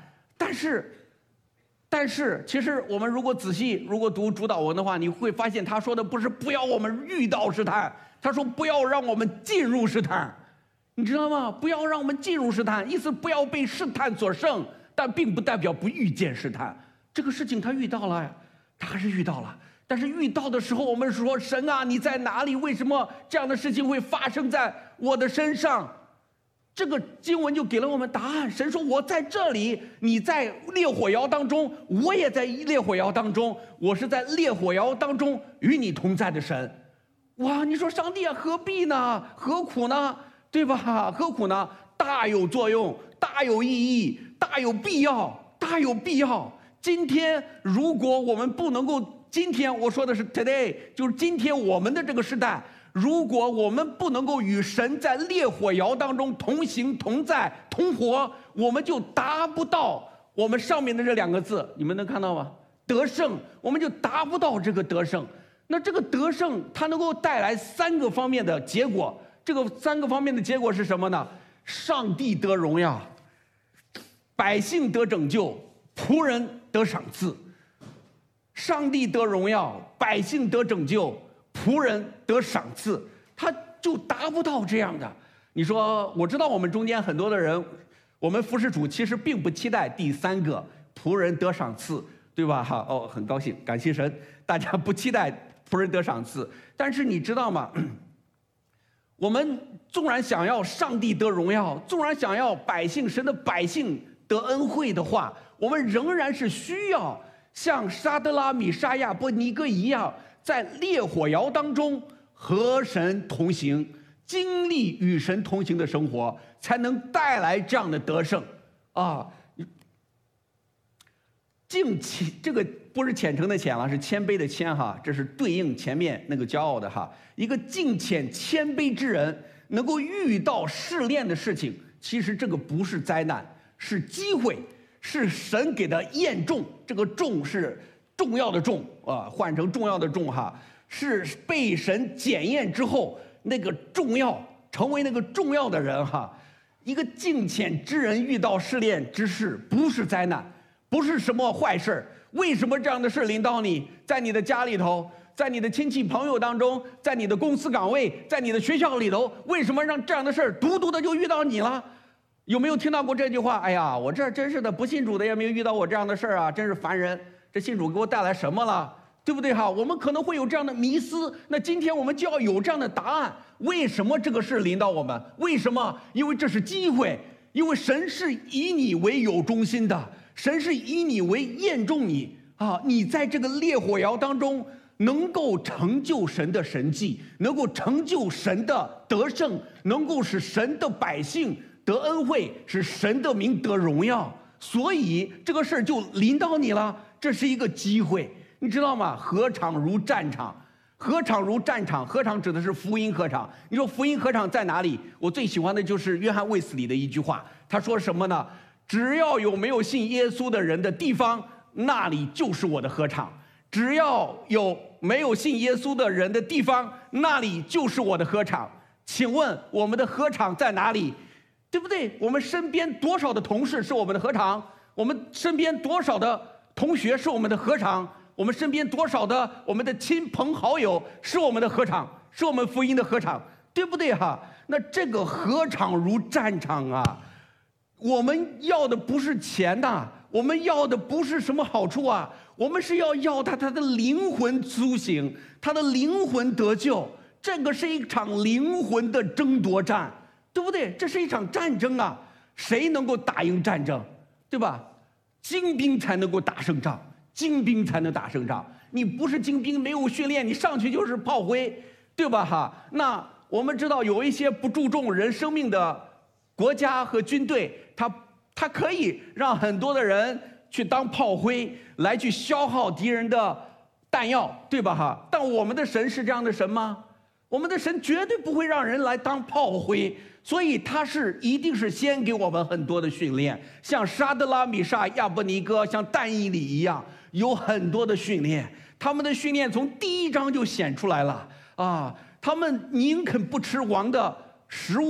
但是，其实我们如果仔细读主导文的话，你会发现他说的不是不要我们遇到试探，他说不要让我们进入试探，你知道吗？不要让我们进入试探，意思不要被试探所胜，但并不代表不遇见试探。这个事情他遇到了呀，他还是遇到了。但是遇到的时候，我们说神啊，你在哪里？为什么这样的事情会发生在我的身上？这个经文就给了我们答案。神说我在这里，你在烈火窑当中，我也在烈火窑当中，我是在烈火窑当中与你同在的神。哇，你说上帝啊，何必呢？何苦呢？对吧？何苦呢？大有作用，大有意义，大有必要，大有必要。今天如果我们不能够，今天我说的是 today， 就是今天我们的这个时代，如果我们不能够与神在烈火窑当中同行同在同活，我们就达不到我们上面的这两个字，你们能看到吗？得胜，我们就达不到这个得胜。那这个得胜它能够带来3个方面的结果，这个3个方面的结果是什么呢？上帝得荣耀，百姓得拯救，仆人得赏赐。上帝得荣耀，百姓得拯救，仆人得赏赐，他就达不到这样的。你说，我知道我们中间很多的人，我们服侍主其实并不期待第3个仆人得赏赐，对吧？哈，哦，很高兴，感谢神，大家不期待仆人得赏赐。但是你知道吗？我们纵然想要上帝得荣耀，纵然想要神的百姓得恩惠的话，我们仍然是需要像沙德拉、米沙亚、伯尼哥一样，在烈火窑当中和神同行，经历与神同行的生活，才能带来这样的得胜啊！这个不是虔诚的虔了，是谦卑的谦哈，这是对应前面那个骄傲的哈。一个敬虔谦卑之人能够遇到试炼的事情，其实这个不是灾难，是机会，是神给的验重。这个重是重要的重啊，换成重要的重哈，是被神检验之后那个重要，成为那个重要的人哈。一个敬虔之人遇到试炼之事，不是灾难，不是什么坏事。为什么这样的事临到你？在你的家里头，在你的亲戚朋友当中，在你的公司岗位，在你的学校里头，为什么让这样的事独独的就遇到你了？有没有听到过这句话？哎呀，我这真是的，不信主的也没有遇到我这样的事啊，真是烦人。这信主给我带来什么了？对不对哈？我们可能会有这样的迷思。那今天我们就要有这样的答案：为什么这个事临到我们？为什么？因为这是机会，因为神是以你为有中心的。神是以你为验重你啊！你在这个烈火窑当中能够成就神的神迹，能够成就神的得胜，能够使神的百姓得恩惠，使神的名得荣耀。所以这个事儿就临到你了，这是一个机会，你知道吗？禾场如战场，禾场如战场，禾场指的是福音禾场。你说福音禾场在哪里？我最喜欢的就是约翰卫斯理的一句话，他说什么呢？只要有没有信耶稣的人的地方，那里就是我的禾场；只要有没有信耶稣的人的地方，那里就是我的禾场。请问我们的禾场在哪里？对不对？我们身边多少的同事是我们的禾场？我们身边多少的同学是我们的禾场？我们身边多少的我们的亲朋好友是我们的禾场？是我们福音的禾场，对不对哈？那这个禾场如战场啊！我们要的不是钱呐，我们要的不是什么好处啊，我们是要他的灵魂苏醒，他的灵魂得救。这个是一场灵魂的争夺战，对不对？这是一场战争啊！谁能够打赢战争，对吧？精兵才能够打胜仗，精兵才能打胜仗。你不是精兵，没有训练，你上去就是炮灰，对吧？哈，那我们知道有一些不注重人生命的国家和军队，他可以让很多的人去当炮灰，来去消耗敌人的弹药，对吧哈？但我们的神是这样的神吗？我们的神绝对不会让人来当炮灰，所以他一定是先给我们很多的训练，像沙德拉、米沙、亚伯尼哥，像但以理一样，有很多的训练。他们的训练从第1章就显出来了啊！他们宁肯不吃王的食物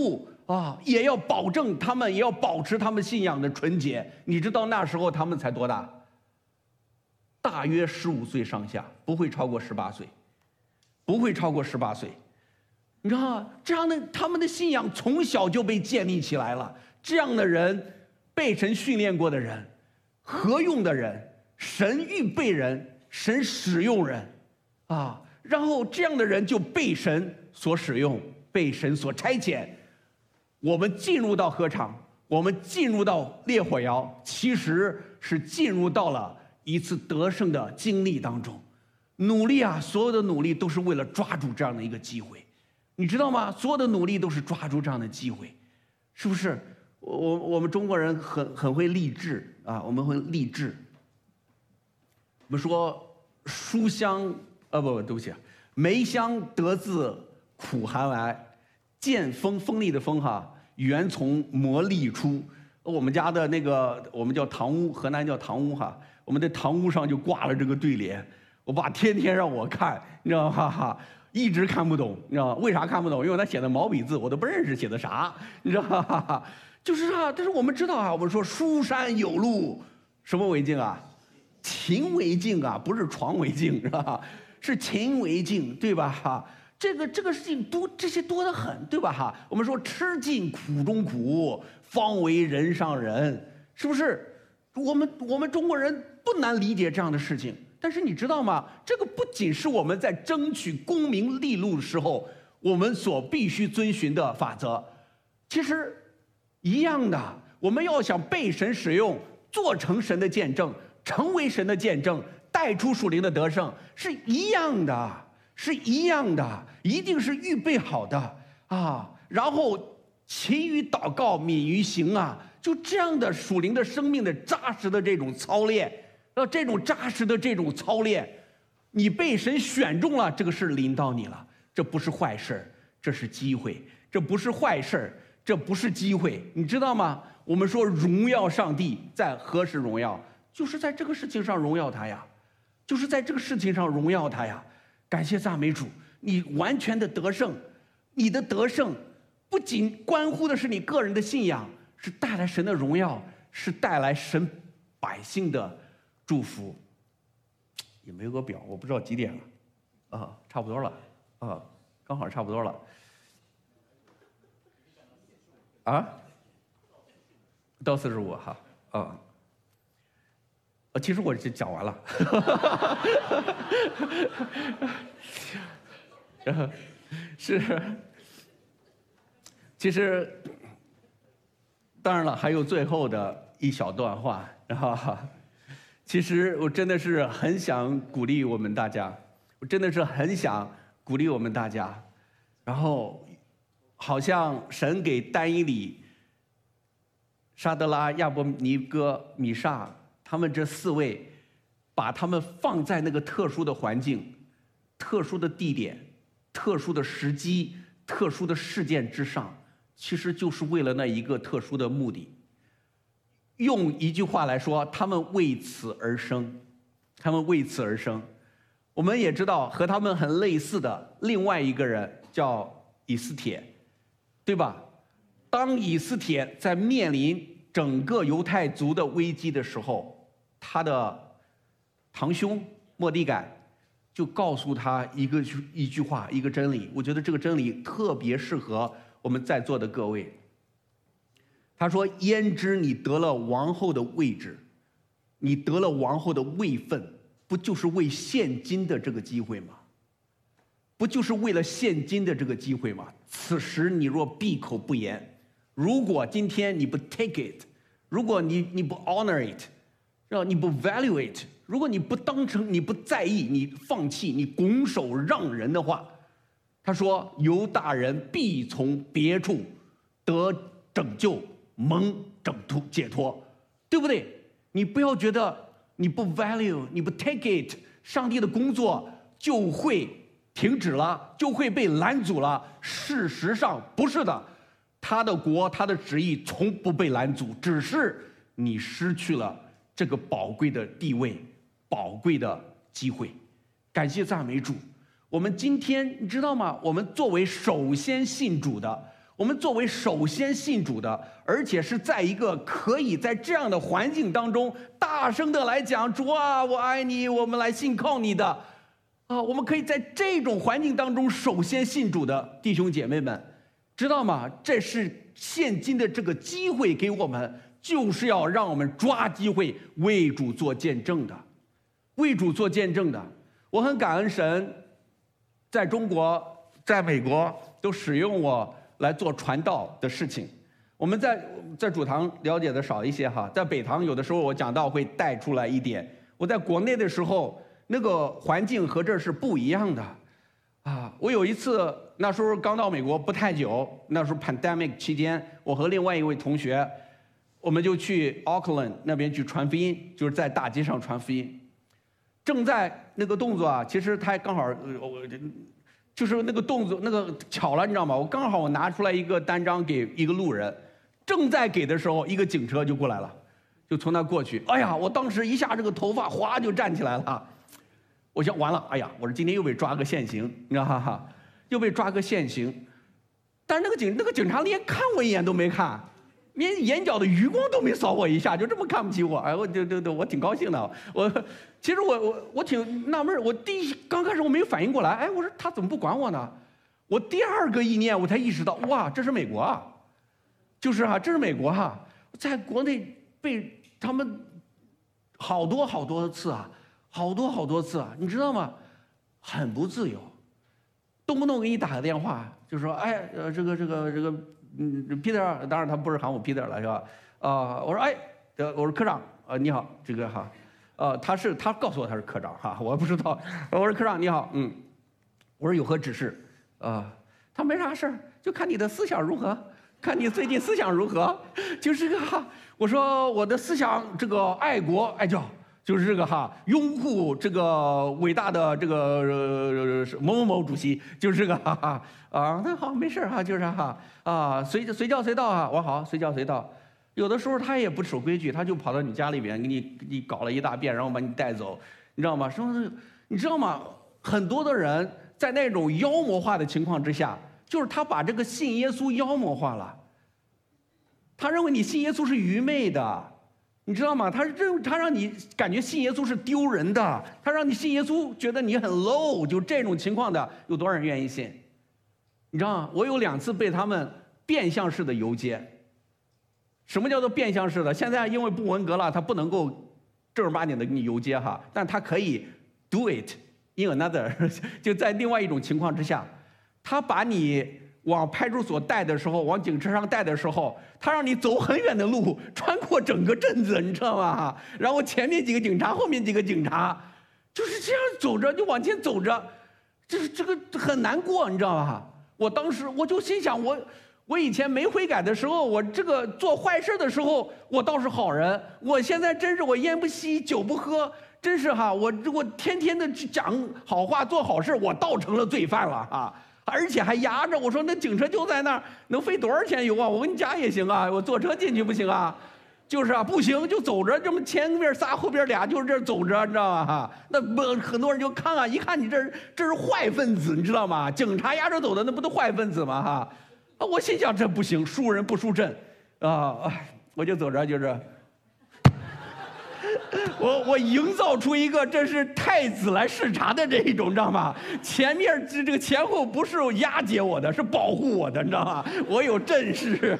也要保证他们也要保持他们信仰的纯洁。你知道那时候他们才多大？大约15岁上下，不会超过18岁，不会超过18岁。你知道吗？这样的他们的信仰从小就被建立起来了。这样的人，被神训练过的人，合用的人，神预备人，神使用人，然后这样的人就被神所使用，被神所差遣。我们进入到禾场，我们进入到烈火窑，其实是进入到了一次得胜的经历当中。努力所有的努力都是为了抓住这样的一个机会，你知道吗？所有的努力都是抓住这样的机会，是不是？我们中国人很会励志我们会励志。我们说书香对不起，梅香得自苦寒来，见锋利的锋原从磨砺出。我们家的那个我们叫堂屋，河南叫堂屋我们的堂屋上就挂了这个对联，我爸天天让我看，你知道吗？一直看不懂，你知道吗？为啥看不懂？因为他写的毛笔字，我都不认识写的啥，你知道吗？就是但是我们知道我们说书山有路，什么为径勤为径不是床为径，是吧？是勤为径，对吧？这个事情这些多得很，对吧？我们说吃尽苦中苦，方为人上人，是不是？我们中国人不难理解这样的事情，但是你知道吗？这个不仅是我们在争取功名利禄的时候我们所必须遵循的法则，其实一样的，我们要想被神使用，做成神的见证，成为神的见证，带出属灵的得胜，是一样的，是一样的，一定是预备好的然后勤于祷告，敏于行就这样的属灵的生命的扎实的这种操练，这种扎实的这种操练，你被神选中了，这个事临到你了，这不是坏事，这是机会，这不是坏事，这不是机会，你知道吗？我们说荣耀上帝，在何时荣耀？就是在这个事情上荣耀他呀，就是在这个事情上荣耀他呀。感谢赞美主，你完全的得胜，你的得胜不仅关乎的是你个人的信仰，是带来神的荣耀，是带来神百姓的祝福。也没有个表，我不知道几点了差不多了刚好差不多了到45其实我就讲完了其实当然了，还有最后的一小段话其实我真的是很想鼓励我们大家，我真的是很想鼓励我们大家。然后好像神给但以理、沙德拉、亚伯尼哥、米煞他们这4位，把他们放在那个特殊的环境、特殊的地点、特殊的时机、特殊的事件之上，其实就是为了那一个特殊的目的。用一句话来说，他们为此而生，他们为此而生。我们也知道和他们很类似的另外一个人叫以斯帖，对吧？当以斯帖在面临整个犹太族的危机的时候，他的堂兄末底改就告诉他一句话，一个真理。我觉得这个真理特别适合我们在座的各位。他说：焉知你得了王后的位置，你得了王后的位分，不就是为现今的这个机会吗？不就是为了现今的这个机会吗？此时你若闭口不言，如果今天你不 take it， 如果你不 honor it， 你不 value it， 如果你不当成，你不在意，你放弃，你拱手让人的话，他说犹大人必从别处得拯救，蒙解脱，对不对？你不要觉得你不 value， 你不 take it， 上帝的工作就会停止了，就会被拦阻了。事实上不是的，他的国，他的旨意从不被拦阻，只是你失去了这个宝贵的地位，宝贵的机会。感谢赞美主。我们今天你知道吗？我们作为首先信主的， 我们作为首先信主的，而且是在一个可以在这样的环境当中大声的来讲主啊，我爱你，我们来信靠你的啊，我们可以在这种环境当中首先信主的弟兄姐妹们，知道吗？这是现今的这个机会给我们，就是要让我们抓机会为主做见证的，为主做见证的。我很感恩神，在中国、在美国都使用我来做传道的事情。我们在主堂了解的少一些哈，在北堂有的时候我讲道会带出来一点。我在国内的时候，那个环境和这是不一样的啊。我有一次那时候刚到美国不太久，那时候 pandemic 期间，我和另外一位同学，我们就去 Auckland 那边去传福音，就是在大街上传福音。正在那个动作啊，其实他刚好就是那个动作那个巧了，你知道吗？我刚好我拿出来一个单张给一个路人，正在给的时候，一个警车就过来了，就从那过去。哎呀，我当时一下这个头发哗就站起来了，我想完了，哎呀，我说今天又被抓个现行，你知道哈，又被抓个现行。但是那个警察连看我一眼都没看，连眼角的余光都没扫我一下，就这么看不起我。哎，我挺高兴的。其实我挺纳闷，刚开始我没有反应过来，哎，我说他怎么不管我呢？我第二个意念我才意识到，哇，这是美国啊，就是这是美国哈，在国内被他们好多次啊，好多次啊，你知道吗？很不自由，动不动给你打个电话，就说，哎，这个，Peter， 当然他不是喊我 Peter 了，是吧？我说，哎，我说科长，你好，这个哈。他告诉我他是科长哈，我不知道。我说科长你好，我说有何指示？他没啥事儿，就看你的思想如何，看你最近思想如何，就是这个哈。我说我的思想这个爱国爱教，就是这个哈，拥护这个伟大的这个某某主席，就是这个哈那好没事哈，就是哈随叫随到哈，我好随叫随到。有的时候他也不守规矩，他就跑到你家里边给你搞了一大遍，然后把你带走，你知道吗？你知道吗？很多的人在那种妖魔化的情况之下，就是他把这个信耶稣妖魔化了。他认为你信耶稣是愚昧的，你知道吗？他让你感觉信耶稣是丢人的，他让你信耶稣觉得你很 low， 就这种情况的，有多少人愿意信？你知道吗？我有2次被他们变相式的游街。什么叫做变相式的？现在因为不文革了，他不能够正儿八经的给你游街哈，但他可以 do it in another， 就在另外一种情况之下，他把你往派出所带的时候，往警车上带的时候，他让你走很远的路，穿过整个镇子，你知道吗？然后前面几个警察，后面几个警察，就是这样走着就往前走着，这个很难过，你知道吗？我当时我就心想我以前没悔改的时候，我这个做坏事的时候，我倒是好人。我现在真是我烟不吸，酒不喝，真是哈，我天天的去讲好话，做好事，我倒成了罪犯了啊！而且还压着我说那警车就在那儿，能费多少钱油啊？我给你加也行啊，我坐车进去不行啊？就是不行就走着，这么前边仨后边俩，就是这走着，你知道吗？哈，那很多人就看啊，一看你这是坏分子，你知道吗？警察压着走的，那不都坏分子吗？哈。我心想这不行，输人不输阵，我就走着就是我营造出一个这是太子来视察的这一种，你知道吗？前面这个前后不是押解我的，是保护我的，你知道吗？我有阵势，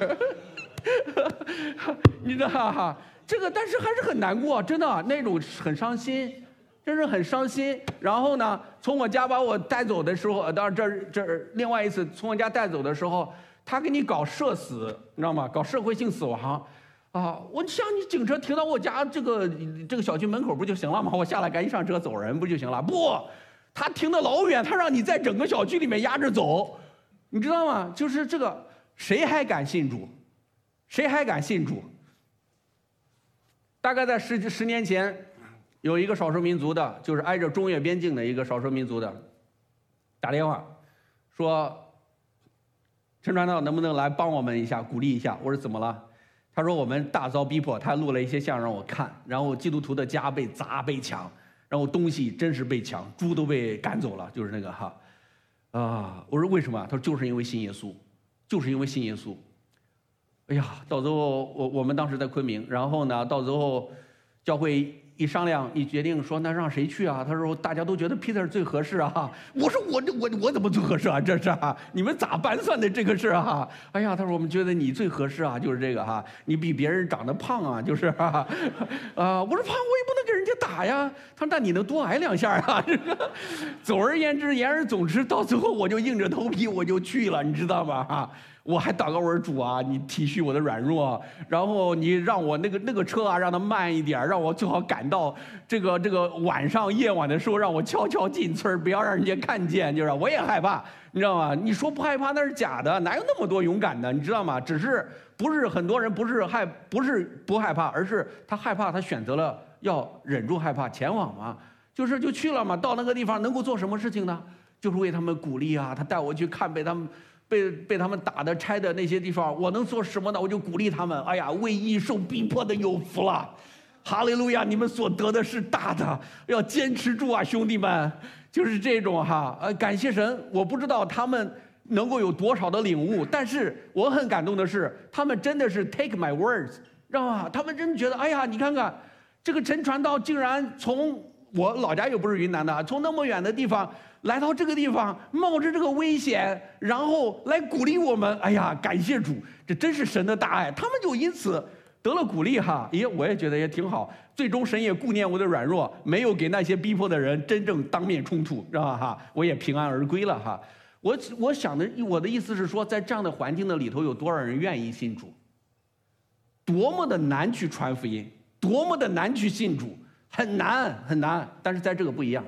你知道哈？这个但是还是很难过，真的那种很伤心。真是很伤心。然后呢，从我家把我带走的时候，当然这另外一次从我家带走的时候，他给你搞社死，你知道吗？搞社会性死亡，我想你警车停到我家这个小区门口不就行了吗？我下来赶紧上车走人不就行了？不，他停得老远，他让你在整个小区里面压着走，你知道吗？就是这个，谁还敢信主？谁还敢信主？大概在十年前。有一个少数民族的，就是挨着中越边境的一个少数民族的，打电话说：“陈传道能不能来帮我们一下，鼓励一下？”我说：“怎么了？”他说：“我们大遭逼迫，他录了一些像让我看，然后基督徒的家被砸被抢，然后东西真是被抢，猪都被赶走了，就是那个哈。”我说：“为什么？”他说：“就是因为信耶稣， 就是因为信耶稣。哎呀，到最后我们当时在昆明，然后呢，到最后教会一商量一决定说，那让谁去啊？他说大家都觉得 Peter 最合适啊。我说我怎么最合适啊？这是啊，你们咋盘算的这个事啊？哎呀，他说我们觉得你最合适啊，就是这个哈，你比别人长得胖啊，就是啊，我说胖我也不能给人家打呀。他说那你能多挨2下啊？这个，总而言之，言而总之，到最后我就硬着头皮我就去了，你知道吗？哈。我还祷告我说主啊，你体恤我的软弱，然后你让我那个车啊，让它慢一点，让我最好赶到这个夜晚的时候，让我悄悄进村，不要让人家看见，就是我也害怕，你知道吗？你说不害怕那是假的，哪有那么多勇敢的，你知道吗？只是不是很多人不是不害怕，而是他害怕，他选择了要忍住害怕前往嘛，就去了嘛。到那个地方能够做什么事情呢？就是为他们鼓励啊，他带我去看被他们打的拆的那些地方，我能做什么呢？我就鼓励他们。哎呀，为义受逼迫的有福了，哈利路亚！你们所得的是大的，要坚持住啊，兄弟们！就是这种哈，感谢神。我不知道他们能够有多少的领悟，但是我很感动的是，他们真的是 take my words， 知道吗？他们真的觉得，哎呀，你看看这个陈传道竟然从我老家又不是云南的，从那么远的地方。来到这个地方，冒着这个危险，然后来鼓励我们。哎呀，感谢主，这真是神的大爱。他们就因此得了鼓励哈。我也觉得也挺好。最终神也顾念我的软弱，没有给那些逼迫的人真正当面冲突，知道吧？哈，我也平安而归了哈。我想的，我的意思是说，在这样的环境的里头，有多少人愿意信主？多么的难去传福音，多么的难去信主，很难很难。但是在这个不一样。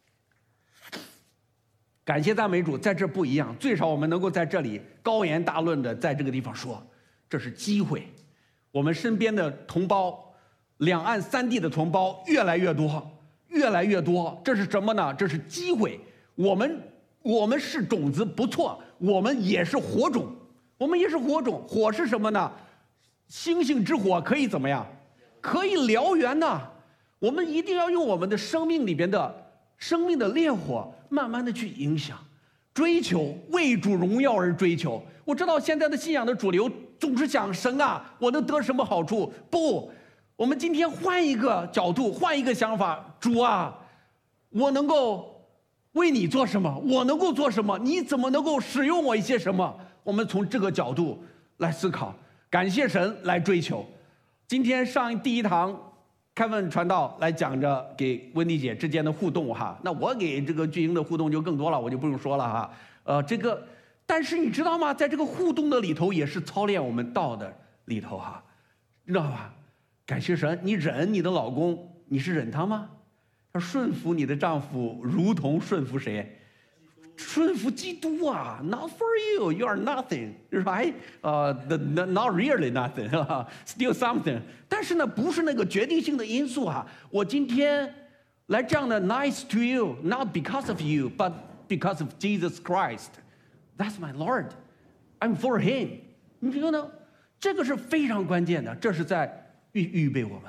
感谢赞美主，在这不一样，最少我们能够在这里高言大论的在这个地方说，这是机会。我们身边的同胞，两岸三地的同胞越来越多，越来越多，这是什么呢？这是机会。我们是种子不错，我们也是火种，我们也是火种。火是什么呢？星星之火可以怎么样？可以燎原呐。我们一定要用我们的生命里边的生命的烈火，慢慢的去影响，追求为主荣耀而追求。我知道现在的信仰的主流总是想神啊，我能得什么好处？不，我们今天换一个角度，换一个想法。主啊，我能够为你做什么？我能够做什么？你怎么能够使用我一些什么？我们从这个角度来思考，感谢神来追求。今天上第一堂开文传道来讲着给温妮姐之间的互动哈，那我给这个巨婴的互动就更多了，我就不用说了哈。但是你知道吗？在这个互动的里头，也是操练我们道的里头哈，知道吧？感谢神，你忍你的老公，你是忍他吗？要顺服你的丈夫，如同顺服谁？顺服基督啊 ！Not for you, you are nothing, right? Not really nothing, still something. 但是呢，不是那个决定性的因素啊。我今天来这样的 nice to you, not because of you, but because of Jesus Christ. That's my Lord. I'm for Him. 你觉得呢？这个是非常关键的，这是在预备我们，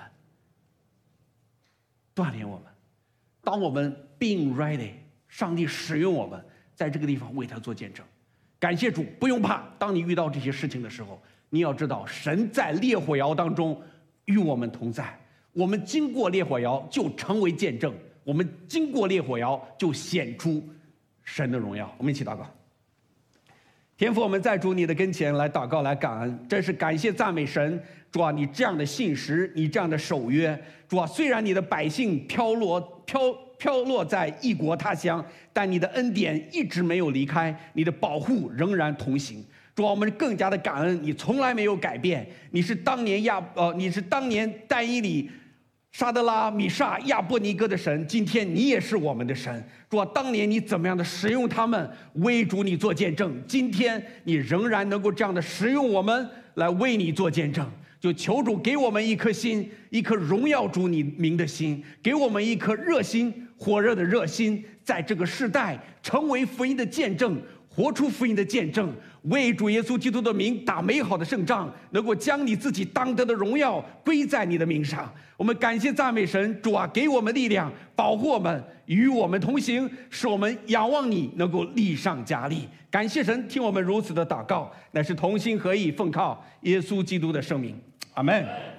锻炼我们。当我们 being ready， 上帝使用我们。在这个地方为他做见证，感谢主，不用怕。当你遇到这些事情的时候，你要知道，神在烈火窑当中与我们同在。我们经过烈火窑就成为见证，我们经过烈火窑就显出神的荣耀。我们一起祷告。天父，我们在主你的跟前来祷告，来感恩，真是感谢赞美神。主啊，你这样的信实，你这样的守约，主啊，虽然你的百姓飘落在异国他乡，但你的恩典一直没有离开，你的保护仍然同行。主啊，我们更加的感恩，你从来没有改变，你是当年但以理、沙德拉、米煞、亚伯尼哥的神，今天你也是我们的神。主啊，当年你怎么样的使用他们为主你做见证，今天你仍然能够这样的使用我们来为你做见证。就求主给我们一颗心，一颗荣耀主你名的心，给我们一颗热心、火热的热心，在这个世代成为福音的见证，活出福音的见证， 为主耶稣基督的名打美好的胜仗，能够将你自己当得的荣耀归在你的名上。我们感谢赞美神，主啊，给我们力量，保护我们，与我们同行，使我们仰望你，能够力上加力。感谢神，听我们如此的祷告，乃是同心合意，奉靠耶稣基督的圣名，阿们。